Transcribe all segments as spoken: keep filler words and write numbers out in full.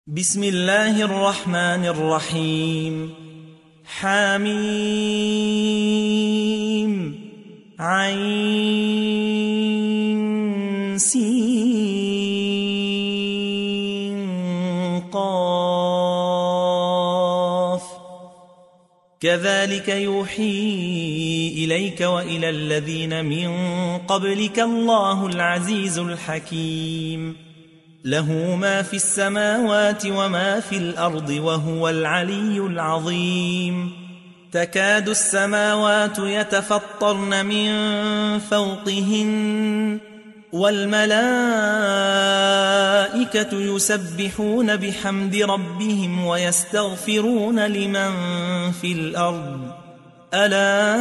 بسم الله الرحمن الرحيم. حميم عين سين قاف كذلك يوحي إليك وإلى الذين من قبلك الله العزيز الحكيم. له ما في السماوات وما في الأرض وهو العلي العظيم. تكاد السماوات يتفطرن من فوقهن والملائكة يسبحون بحمد ربهم ويستغفرون لمن في الأرض ألا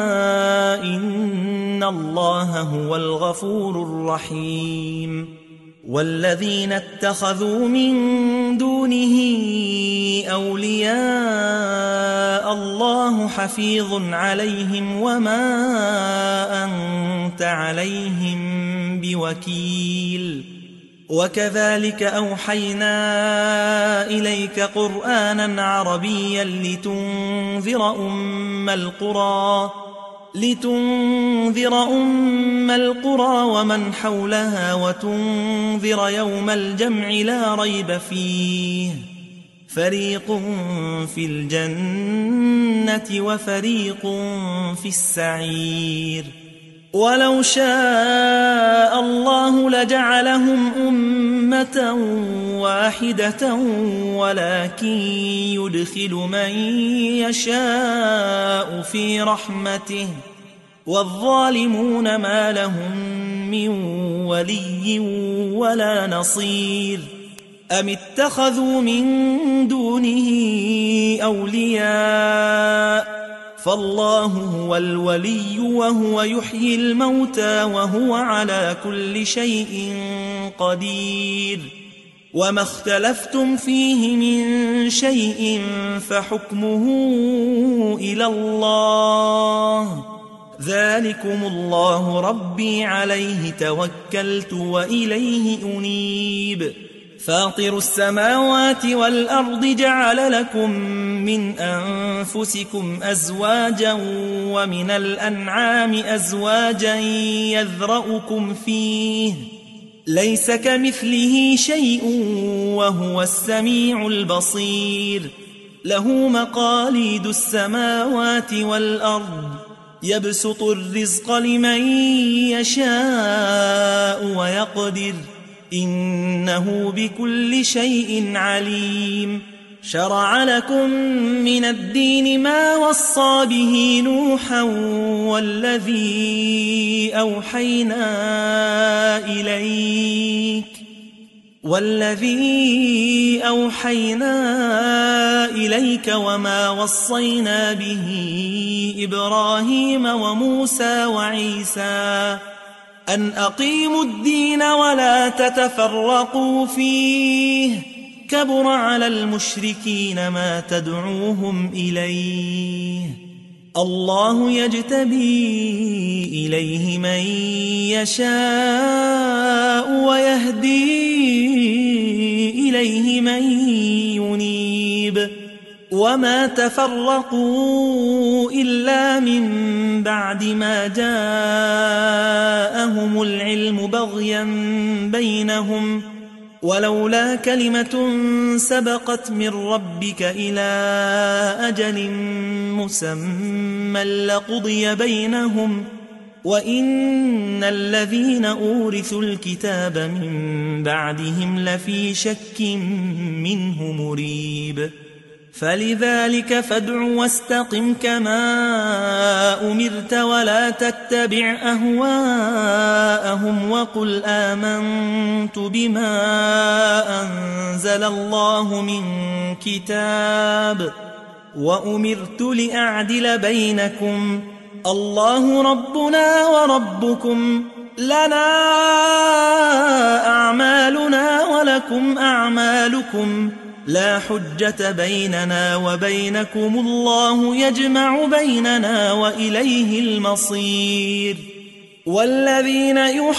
إن الله هو الغفور الرحيم. والذين اتخذوا من دونه أولياء الله حفيظ عليهم وما أنت عليهم بوكيل. وكذلك أوحينا إليك قرآنا عربيا لتنذر أم القرى لتنذر أم القرى ومن حولها وتنذر يوم الجمع لا ريب فيه فريق في الجنة وفريق في السعير. ولو شاء الله لجعلهم أمة واحدة ولكن يدخل من يشاء في رحمته والظالمون ما لهم من ولي ولا نصير. أم اتخذوا من دونه أولياء فالله هو الولي وهو يحيي الموتى وهو على كل شيء قدير. وما اختلفتم فيه من شيء فحكمه إلى الله ذلكم الله ربي عليه توكلت وإليه أنيب. فاطر السماوات والأرض جعل لكم من أنفسكم أزواجا ومن الأنعام أزواجا يذرأكم فيه ليس كمثله شيء وهو السميع البصير. له مقاليد السماوات والأرض يبسط الرزق لمن يشاء ويقدر إنه بكل شيء عليم. شرع لكم من الدين ما وصى به نوحا والذي أوحينا إليك والذي أوحينا إليك وما وصينا به إبراهيم وموسى وعيسى أن أقيموا الدين ولا تتفرقوا فيه كبر على المشركين ما تدعوهم إليه. الله يجتبي إليه من يشاء ويهدي إليه من ينيب. وما تفرقوا إلا من بعد ما جاءهم العلم بغيا بينهم ولولا كلمة سبقت من ربك إلى أجل مسمى لقضي بينهم وإن الذين أورثوا الكتاب من بعدهم لفي شك منه مريب. فلذلك فادع واستقم كما أمرت ولا تتبع أهواءهم وقل آمنت بما أنزل الله من كتاب وأمرت لأعدل بينكم الله ربنا وربكم لنا أعمالنا ولكم أعمالكم لا حجة بيننا وبينكم الله يجمع بيننا وإليه المصير. والذين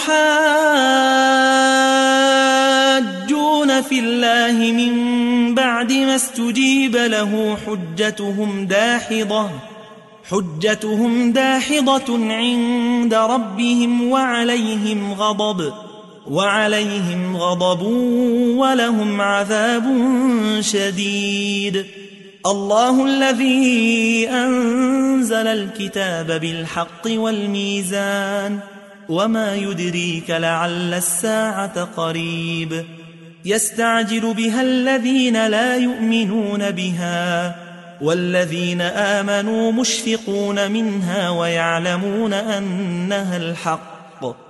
يحاجون في الله من بعد ما استجيب له حجتهم داحضة حجتهم داحضة عند ربهم وعليهم غضب وعليهم غضب ولهم عذاب شديد. الله الذي أنزل الكتاب بالحق والميزان وما يدريك لعل الساعة قريب يستعجل بها الذين لا يؤمنون بها والذين آمنوا مشفقون منها ويعلمون أنها الحق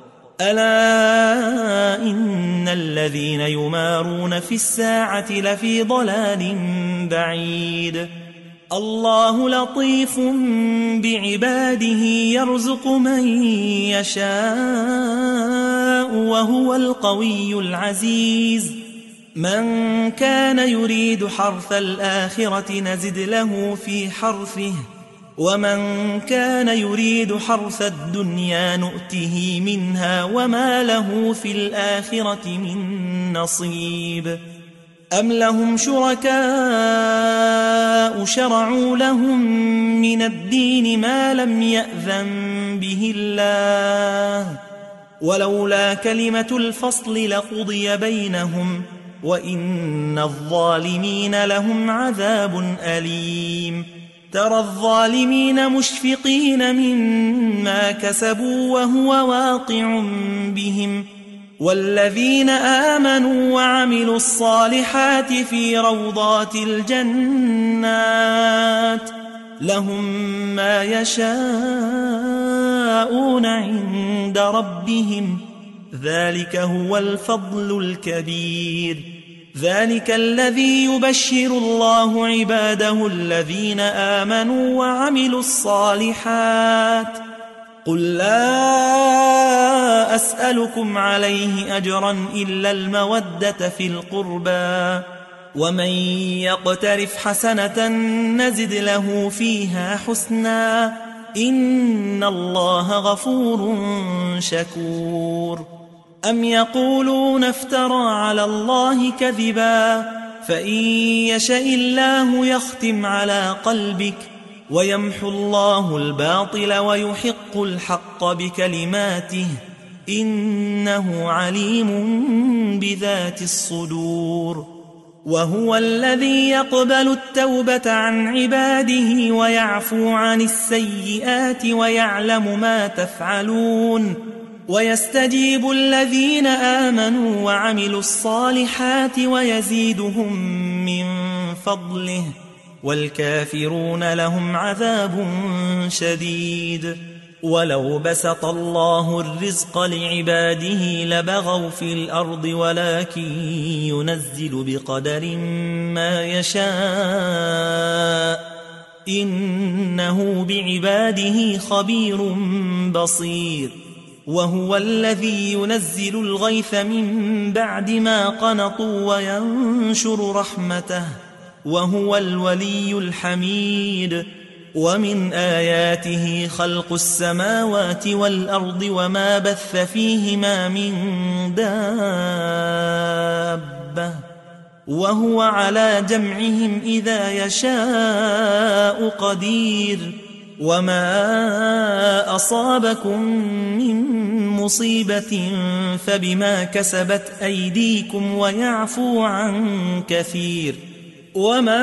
ألا إن الذين يمارون في الساعة لفي ضلال بعيد. الله لطيف بعباده يرزق من يشاء وهو القوي العزيز. من كان يريد حرث الآخرة نزد له في حرثه ومن كان يريد حرث الدنيا نؤته منها وما له في الآخرة من نصيب. أم لهم شركاء شرعوا لهم من الدين ما لم يأذن به الله ولولا كلمة الفصل لقضي بينهم وإن الظالمين لهم عذاب أليم. ترى الظالمين مشفقين مما كسبوا وهو واقع بهم والذين آمنوا وعملوا الصالحات في روضات الجنات لهم ما يشاءون عند ربهم ذلك هو الفضل الكبير. ذلك الذي يبشر الله عباده الذين آمنوا وعملوا الصالحات. قل لا أسألكم عليه أجرا إلا المودة في القربى ومن يقترف حسنة نزد له فيها حسنا إن الله غفور شكور. أم يقولون افترى على الله كذبا فإن يشاء الله يختم على قلبك ويمحو الله الباطل ويحق الحق بكلماته إنه عليم بذات الصدور. وهو الذي يقبل التوبة عن عباده ويعفو عن السيئات ويعلم ما تفعلون ويستجيب الذين آمنوا وعملوا الصالحات ويزيدهم من فضله والكافرون لهم عذاب شديد. ولو بسط الله الرزق لعباده لبغوا في الأرض ولكن ينزل بقدر ما يشاء إنه بعباده خبير بصير. وهو الذي ينزل الغيث من بعد ما قنطوا وينشر رحمته وهو الولي الحميد. ومن آياته خلق السماوات والأرض وما بث فيهما من دابة وهو على جمعهم إذا يشاء قدير. وما أصابكم من مصيبة فبما كسبت أيديكم ويعفو عن كثير. وما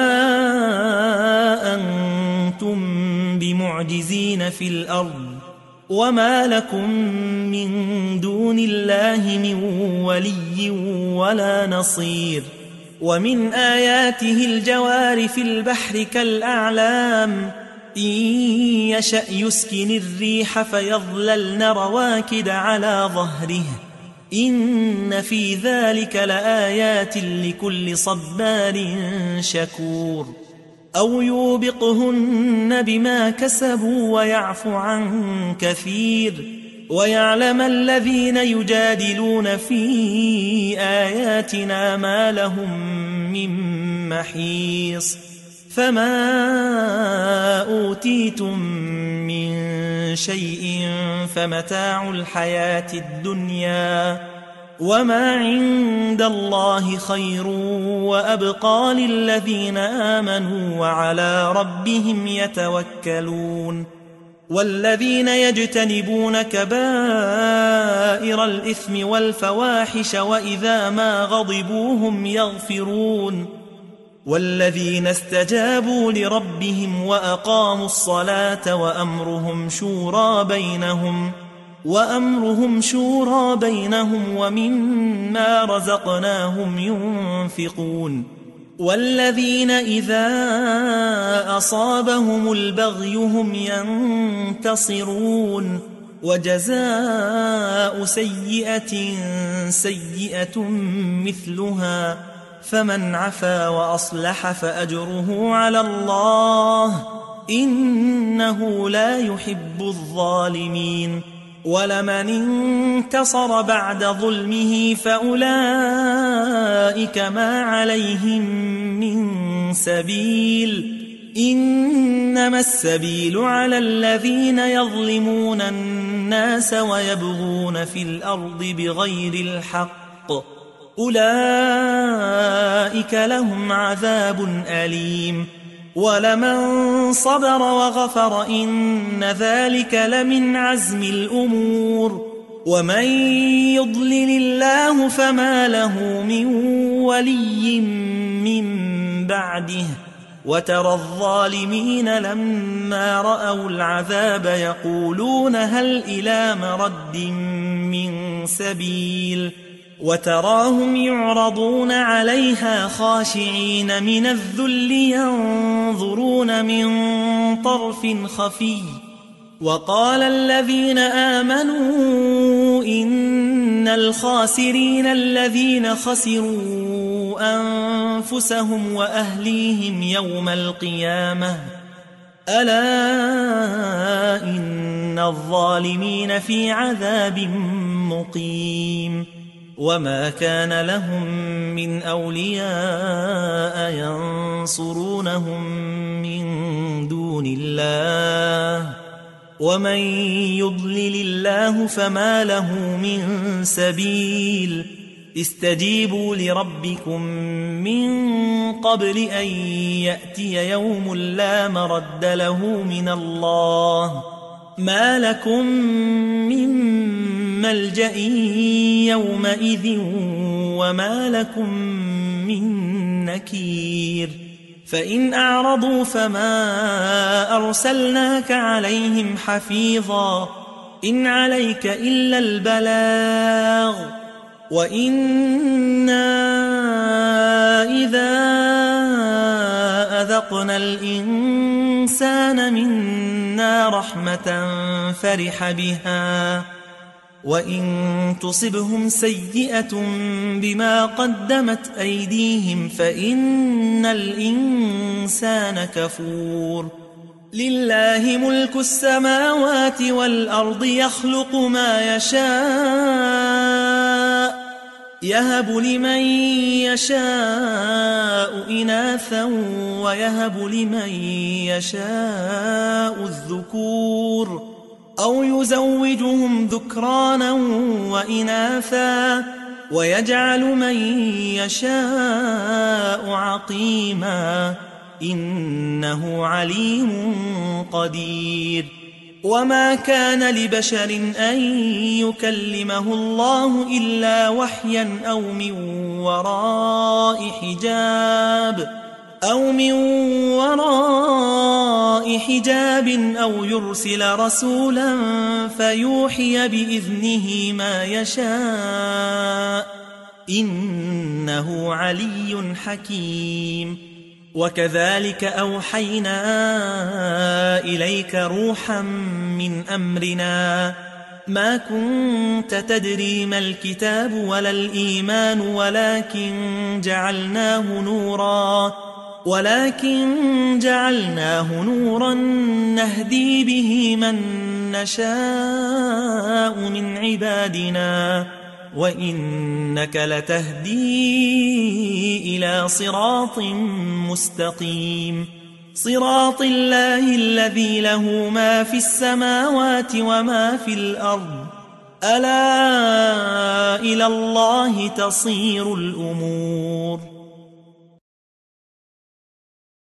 أنتم بمعجزين في الأرض وما لكم من دون الله من ولي ولا نصير. ومن آياته الجوار في البحر كالأعلام إن يشأ يسكن الريح فيظللن رواكد على ظهره إن في ذلك لآيات لكل صبار شكور. أو يوبقهن بما كسبوا ويعفو عن كثير ويعلم الذين يجادلون في آياتنا ما لهم من محيص. فما أوتيتم من شيء فمتاع الحياة الدنيا وما عند الله خير وأبقى للذين آمنوا وعلى ربهم يتوكلون والذين يجتنبون كبائر الإثم والفواحش وإذا ما غضبوا هم يغفرون والذين استجابوا لربهم وأقاموا الصلاة وأمرهم شورى بينهم وأمرهم شورى بينهم ومما رزقناهم ينفقون والذين إذا أصابهم البغي هم ينتصرون وجزاء سيئة سيئة مثلها فمن عفا وأصلح فأجره على الله إنه لا يحب الظالمين ولمن انتصر بعد ظلمه فأولئك ما عليهم من سبيل إنما السبيل على الذين يظلمون الناس ويبغون في الأرض بغير الحق أولئك لهم عذاب أليم ولمن صبر وغفر إن ذلك لمن عزم الأمور ومن يضلل الله فما له من ولي من بعده وترى الظالمين لما رأوا العذاب يقولون هل إلى مرد من سبيل وتراهم يعرضون عليها خاشعين من الذل ينظرون من طرف خفي وقال الذين آمنوا إن الخاسرين الذين خسروا أنفسهم وأهليهم يوم القيامة ألا إن الظالمين في عذاب مقيم وما كان لهم من أولياء ينصرونهم من دون الله ومن يضلل الله فما له من سبيل استجيبوا لربكم من قبل أن يأتي يوم لا مرد له من الله ما لكم من ملجأ يومئذ وما لكم من نكير فإن أعرضوا فما أرسلناك عليهم حفيظا إن عليك إلا البلاغ وإنا إذا أذقنا الإنسان منا رحمة فرح بها وإن تصبهم سيئة بما قدمت أيديهم فإن الإنسان كفور لله ملك السماوات والأرض يخلق ما يشاء يهب لمن يشاء إناثا ويهب لمن يشاء الذكور أو يزوجهم ذكرانا وإناثا ويجعل من يشاء عقيما إنه عليم قدير وما كان لبشر أن يكلمه الله إلا وحيا أو من وراء حجاب أو من وراء حجاب أو يرسل رسولا فيوحي بإذنه ما يشاء إنه علي حكيم وكذلك أوحينا إليك روحا من أمرنا ما كنت تدري ما الكتاب ولا الإيمان ولكن جعلناه نورا ولكن جعلناه نورا نهدي به من نشاء من عبادنا وإنك لتهدي إلى صراط مستقيم صراط الله الذي له ما في السماوات وما في الأرض ألا إلى الله تصير الأمور